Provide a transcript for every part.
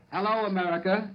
Hello, America.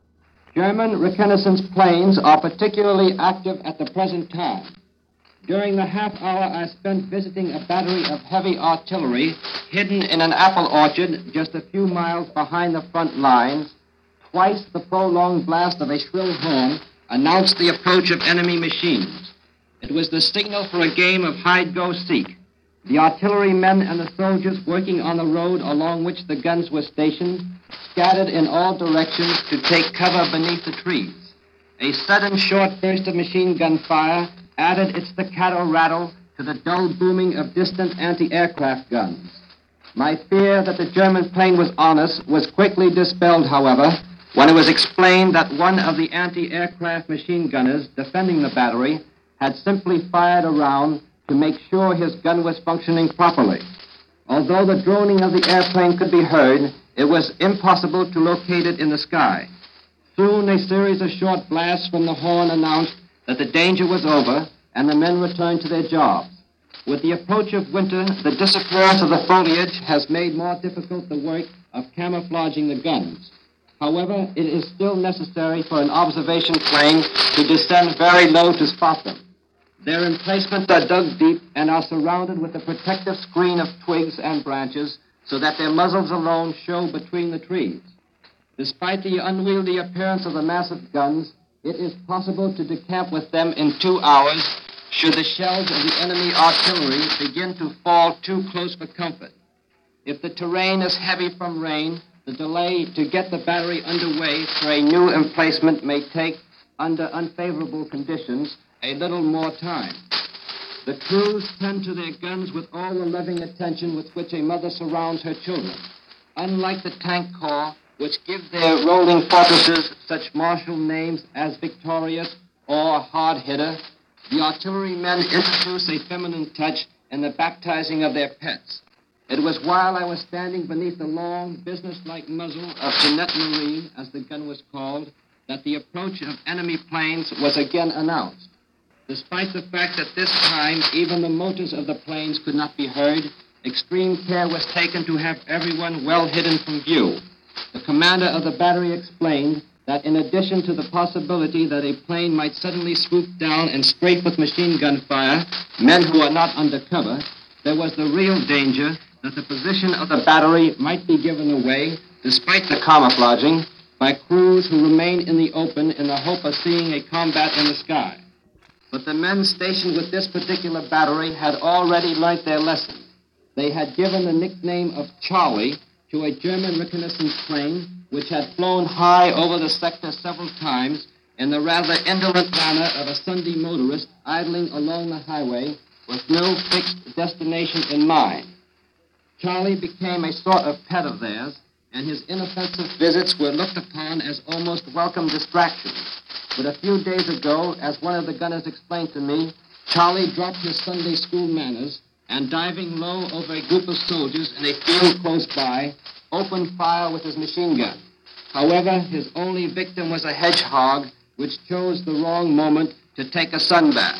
German reconnaissance planes are particularly active at the present time. During the half hour I spent visiting a battery of heavy artillery hidden in an apple orchard just a few miles behind the front lines, twice the prolonged blast of a shrill horn announced the approach of enemy machines. It was the signal for a game of hide-go-seek. The artillerymen and the soldiers working on the road along which the guns were stationed scattered in all directions to take cover beneath the trees. A sudden short burst of machine gun fire added its staccato rattle to the dull booming of distant anti-aircraft guns. My fear that the German plane was on us was quickly dispelled, however, when it was explained that one of the anti-aircraft machine gunners defending the battery had simply fired a round to make sure his gun was functioning properly. Although the droning of the airplane could be heard, it was impossible to locate it in the sky. Soon a series of short blasts from the horn announced that the danger was over and the men returned to their jobs. With the approach of winter, the disappearance of the foliage has made more difficult the work of camouflaging the guns. However, it is still necessary for an observation plane to descend very low to spot them. Their emplacements are dug deep and are surrounded with a protective screen of twigs and branches so that their muzzles alone show between the trees. Despite the unwieldy appearance of the massive guns, it is possible to decamp with them in 2 hours should the shells of the enemy artillery begin to fall too close for comfort. If the terrain is heavy from rain, the delay to get the battery underway for a new emplacement may take, under unfavorable conditions, a little more time. The crews tend to their guns with all the loving attention with which a mother surrounds her children. Unlike the tank corps, which give their rolling fortresses such martial names as Victorious or Hard Hitter, the artillerymen introduce a feminine touch in the baptizing of their pets. It was while I was standing beneath the long, businesslike muzzle of Jeanette Marie, as the gun was called, that the approach of enemy planes was again announced. Despite the fact that this time even the motors of the planes could not be heard, extreme care was taken to have everyone well hidden from view. The commander of the battery explained that in addition to the possibility that a plane might suddenly swoop down and strafe with machine gun fire men who are not under cover, there was the real danger that the position of the battery might be given away, despite the camouflaging, by crews who remain in the open in the hope of seeing a combat in the sky. But the men stationed with this particular battery had already learned their lesson. They had given the nickname of Charlie to a German reconnaissance plane which had flown high over the sector several times in the rather indolent manner of a Sunday motorist idling along the highway with no fixed destination in mind. Charlie became a sort of pet of theirs, and his inoffensive visits were looked upon as almost welcome distractions. But a few days ago, as one of the gunners explained to me, Charlie dropped his Sunday school manners and, diving low over a group of soldiers in a field close by, opened fire with his machine gun. However, his only victim was a hedgehog, which chose the wrong moment to take a sunbath.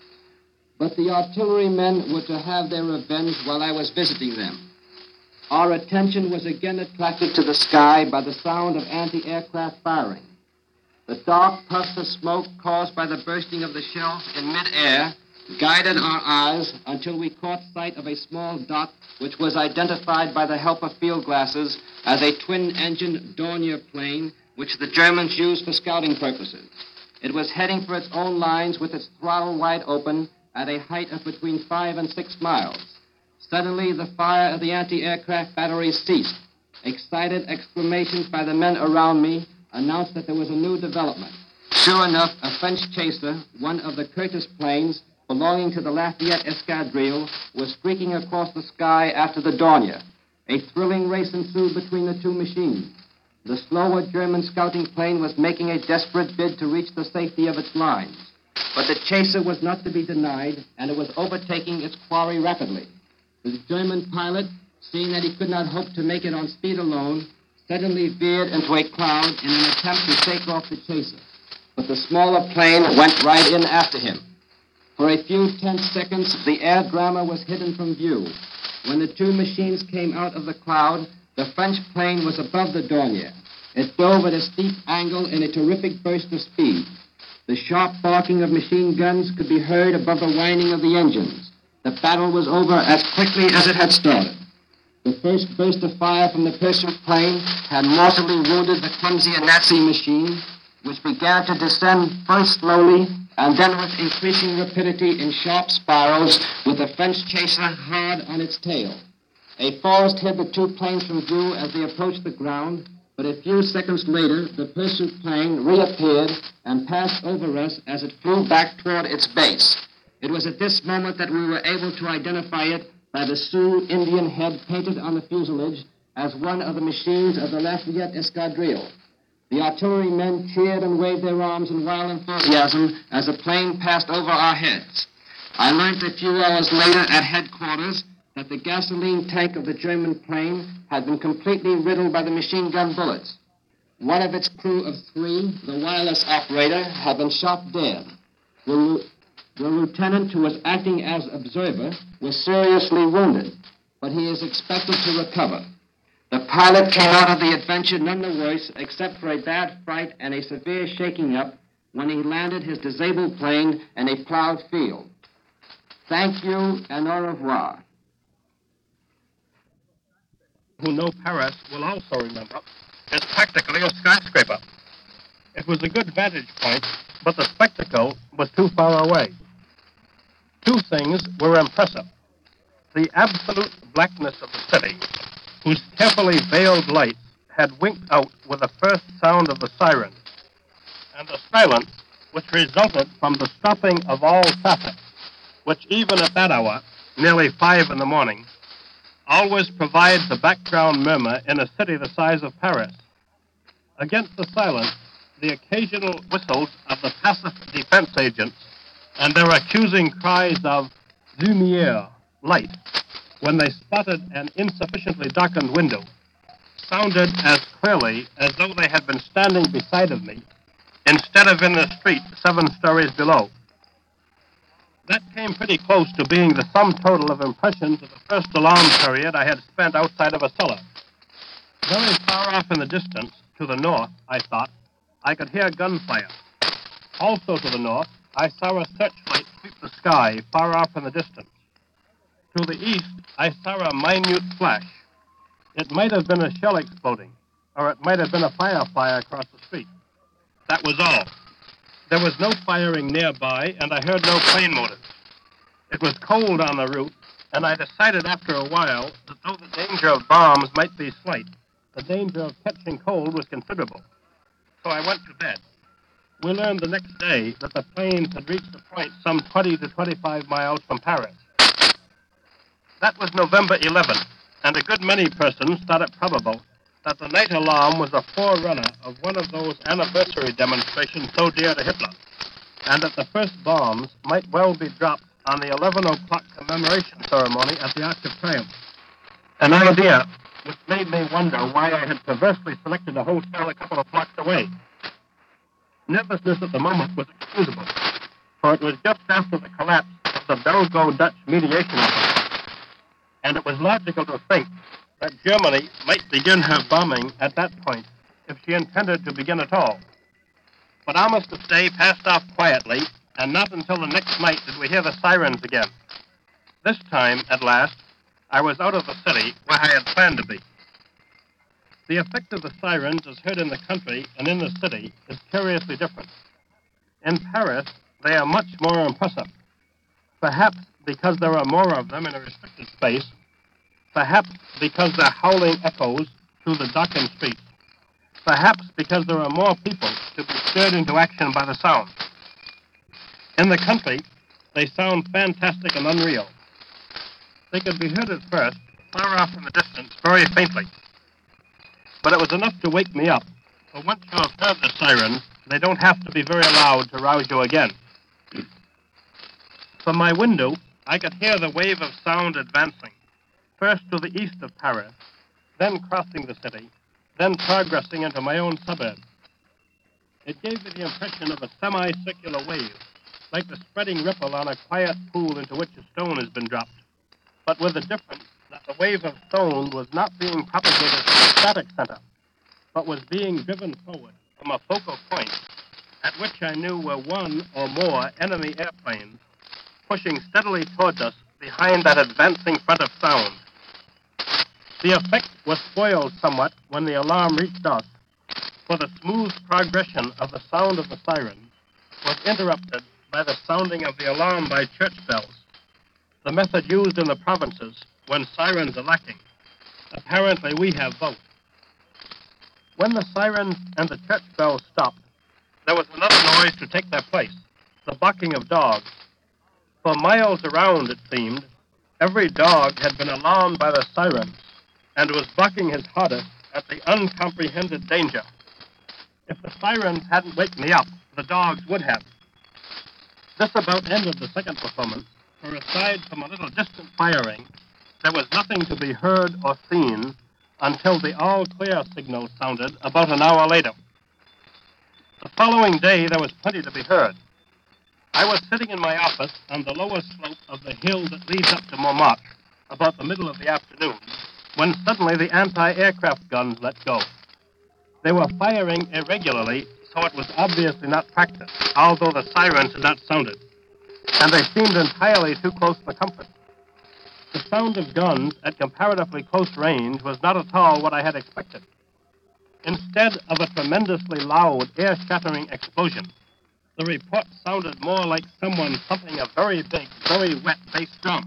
But the artillerymen were to have their revenge while I was visiting them. Our attention was again attracted to the sky by the sound of anti-aircraft firing. The dark puffs of smoke caused by the bursting of the shells in midair guided our eyes until we caught sight of a small dot which was identified by the help of field glasses as a twin-engined Dornier plane which the Germans used for scouting purposes. It was heading for its own lines with its throttle wide open at a height of between 5 and 6 miles. Suddenly, the fire of the anti-aircraft batteries ceased. Excited exclamations by the men around me announced that there was a new development. Sure enough, a French chaser, one of the Curtiss planes belonging to the Lafayette Escadrille, was streaking across the sky after the Dornier. A thrilling race ensued between the two machines. The slower German scouting plane was making a desperate bid to reach the safety of its lines. But the chaser was not to be denied, and it was overtaking its quarry rapidly. The German pilot, seeing that he could not hope to make it on speed alone, suddenly veered into a cloud in an attempt to shake off the chaser. But the smaller plane went right in after him. For a few tense seconds, the air drama was hidden from view. When the two machines came out of the cloud, the French plane was above the Dornier. It dove at a steep angle in a terrific burst of speed. The sharp barking of machine guns could be heard above the whining of the engines. The battle was over as quickly as it had started. The first burst of fire from the pursuit plane had mortally wounded the clumsy Nazi machine, which began to descend first slowly and then with increasing rapidity in sharp spirals, with the French chaser hard on its tail. A forest hid the two planes from view as they approached the ground, but a few seconds later, the pursuit plane reappeared and passed over us as it flew back toward its base. It was at this moment that we were able to identify it by the Sioux Indian head painted on the fuselage as one of the machines of the Lafayette Escadrille. The artillerymen cheered and waved their arms in wild enthusiasm as the plane passed over our heads. I learned a few hours later at headquarters that the gasoline tank of the German plane had been completely riddled by the machine gun bullets. One of its crew of three, the wireless operator, had been shot dead. The lieutenant who was acting as observer was seriously wounded, but he is expected to recover. The pilot came out of the adventure none the worse, except for a bad fright and a severe shaking up when he landed his disabled plane in a plowed field. Thank you and au revoir. Who know Paris will also remember, is practically a skyscraper. It was a good vantage point, but the spectacle was too far away. Two things were impressive. The absolute blackness of the city, whose carefully veiled lights had winked out with the first sound of the siren, and the silence which resulted from the stopping of all traffic, which even at that hour, nearly 5 in the morning, always provides a background murmur in a city the size of Paris. Against the silence, the occasional whistles of the passive defense agents and their accusing cries of lumière, light, when they spotted an insufficiently darkened window, sounded as clearly as though they had been standing beside of me instead of in the street 7 stories below. That came pretty close to being the sum total of impressions of the first alarm period I had spent outside of a cellar. Very far off in the distance, to the north, I thought, I could hear gunfire. Also to the north, I saw a searchlight sweep the sky far off in the distance. To the east, I saw a minute flash. It might have been a shell exploding, or it might have been a firefly across the street. That was all. There was no firing nearby, and I heard no plane motors. It was cold on the route, and I decided after a while that though the danger of bombs might be slight, the danger of catching cold was considerable. So I went to bed. We learned the next day that the planes had reached a point some 20 to 25 miles from Paris. That was November 11th, and a good many persons thought it probable that the night alarm was a forerunner of one of those anniversary demonstrations so dear to Hitler, and that the first bombs might well be dropped on the 11 o'clock commemoration ceremony at the Arc of Triumph. An idea which made me wonder why I had perversely selected a hotel a couple of blocks away. Nervousness at the moment was excusable, for it was just after the collapse of the Belgo-Dutch mediation effort, and it was logical to think that Germany might begin her bombing at that point if she intended to begin at all. But Armistice Day passed off quietly, and not until the next night did we hear the sirens again. This time, at last, I was out of the city where I had planned to be. The effect of the sirens as heard in the country and in the city is curiously different. In Paris, they are much more impressive. Perhaps because there are more of them in a restricted space, perhaps because their howling echoes through the darkened streets, perhaps because there are more people to be stirred into action by the sound. In the country, they sound fantastic and unreal. They could be heard at first, far off in the distance, very faintly. But it was enough to wake me up, for once you have heard the sirens, they don't have to be very loud to rouse you again. From my window, I could hear the wave of sound advancing, first to the east of Paris, then crossing the city, then progressing into my own suburb. It gave me the impression of a semicircular wave, like the spreading ripple on a quiet pool into which a stone has been dropped, but with the difference that the wave of stone was not being propagated from a static center, but was being driven forward from a focal point at which I knew were one or more enemy airplanes pushing steadily towards us behind that advancing front of sound. The effect was spoiled somewhat when the alarm reached us, for the smooth progression of the sound of the sirens was interrupted by the sounding of the alarm by church bells, the method used in the provinces when sirens are lacking. Apparently, we have both. When the sirens and the church bells stopped, there was another noise to take their place, the barking of dogs. For miles around, it seemed, every dog had been alarmed by the sirens and was barking his hardest at the uncomprehended danger. If the sirens hadn't waked me up, the dogs would have. This about ended the second performance, for aside from a little distant firing, there was nothing to be heard or seen until the all-clear signal sounded about an hour later. The following day, there was plenty to be heard. I was sitting in my office on the lower slope of the hill that leads up to Montmartre about the middle of the afternoon, when suddenly the anti-aircraft guns let go. They were firing irregularly, so it was obviously not practice, although the sirens had not sounded, and they seemed entirely too close for comfort. The sound of guns at comparatively close range was not at all what I had expected. Instead of a tremendously loud, air-shattering explosion, the report sounded more like someone thumping a very big, very wet bass drum.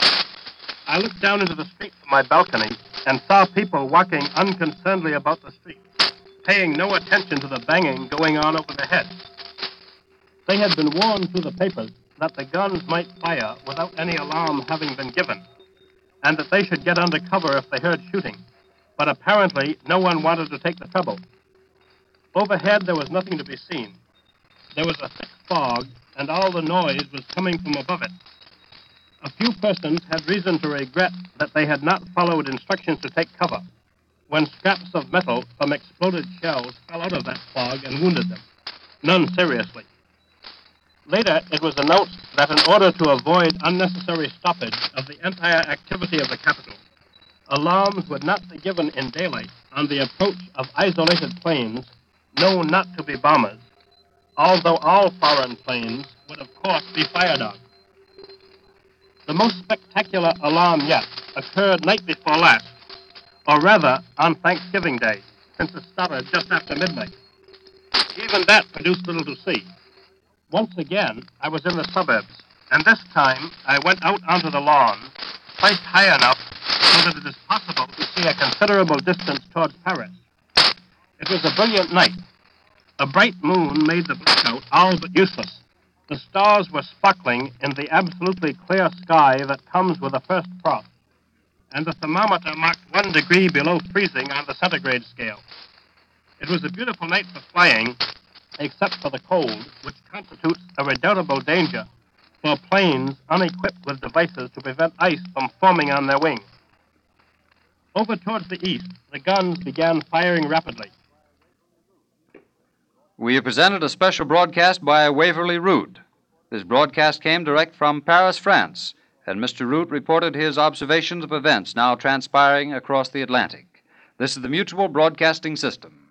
I looked down into the street from my balcony and saw people walking unconcernedly about the street, paying no attention to the banging going on over their heads. They had been warned through the papers that the guns might fire without any alarm having been given, and that they should get under cover if they heard shooting. But apparently, no one wanted to take the trouble. Overhead, there was nothing to be seen. There was a thick fog, and all the noise was coming from above it. A few persons had reason to regret that they had not followed instructions to take cover when scraps of metal from exploded shells fell out of that fog and wounded them. None seriously. Later, it was announced that in order to avoid unnecessary stoppage of the entire activity of the capital, alarms would not be given in daylight on the approach of isolated planes known not to be bombers, although all foreign planes would, of course, be fired on. The most spectacular alarm yet occurred night before last, or rather on Thanksgiving Day, since it started just after midnight. Even that produced little to see. Once again, I was in the suburbs, and this time I went out onto the lawn, placed high enough so that it is possible to see a considerable distance towards Paris. It was a brilliant night. A bright moon made the blackout all but useless. The stars were sparkling in the absolutely clear sky that comes with the first frost, and the thermometer marked 1 degree below freezing on the centigrade scale. It was a beautiful night for flying, except for the cold, which constitutes a redoubtable danger for planes unequipped with devices to prevent ice from forming on their wings. Over towards the east, the guns began firing rapidly. We have presented a special broadcast by Waverly Root. This broadcast came direct from Paris, France, and Mr. Root reported his observations of events now transpiring across the Atlantic. This is the Mutual Broadcasting System.